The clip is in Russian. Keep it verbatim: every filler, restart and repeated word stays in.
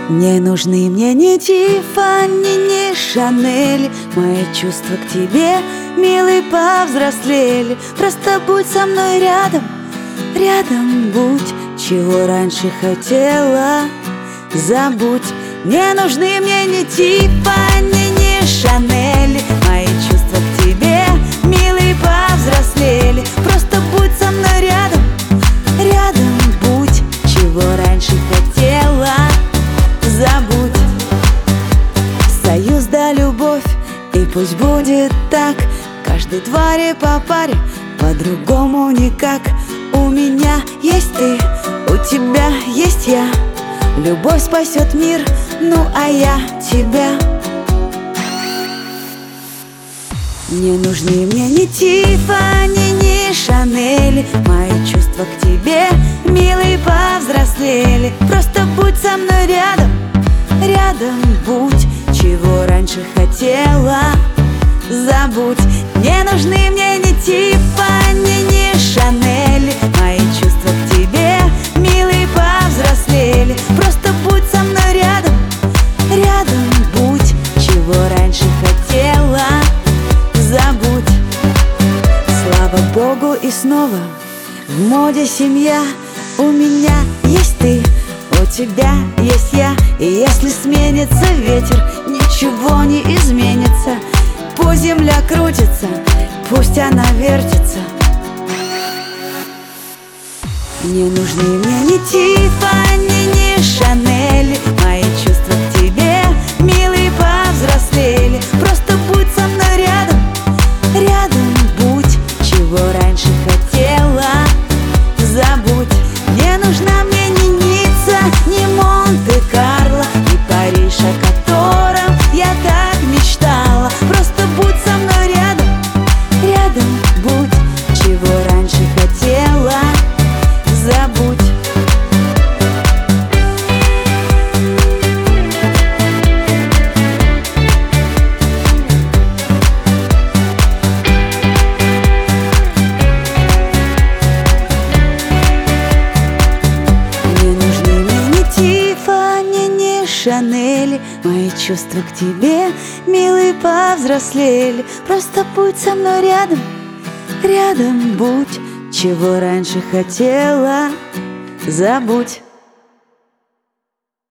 Не нужны мне ни Тиффани, ни Шанель. Мои чувства к тебе, милый, повзрослели. Просто будь со мной рядом, рядом будь. Чего раньше хотела, забудь. Не нужны мне ни Тиффани, ни Шанель. Мои чувства к тебе, милый, повзрослели. Просто будь со мной рядом, рядом будь. Чего раньше хотела, забудь. Союз да любовь, и пусть будет так. Каждой твари по паре, по-другому никак. У меня есть ты, у тебя есть я. Любовь спасет мир, ну а я тебя. Не нужны мне ни Тиффани, ни Шанель. Мои чувства к тебе, милый, повзрослели. Просто будь со мной рядом, рядом будь. Чего раньше хотела, забудь. Не нужны мне ни Тиффани, ни Шанель. Мои чувства к тебе, милый, повзрослели. Просто будь со мной рядом, рядом будь. Чего раньше хотела, забудь. Слава Богу, и снова в моде семья. У меня есть ты, у тебя есть я. И если сменится ветер, ничего не изменится. Пусть земля крутится, пусть она вертится. Не нужны мне ни Тиффани, ни Шанель. Мои чувства к тебе, милый, повзрослели. Просто будь со мной рядом, рядом будь. Чего раньше хотела, забудь. Не нужна мне ни Ницца, ни Монте-Карло, ни Париж, о котором я так мечтала. Просто будь со мной рядом, рядом будь. Чего раньше хотела, забудь. Не нужны мне ни Тиффани, ни Шанель. Мои чувства к тебе, милый, повзрослели. Просто будь со мной рядом, рядом будь. Чего раньше хотела, забудь.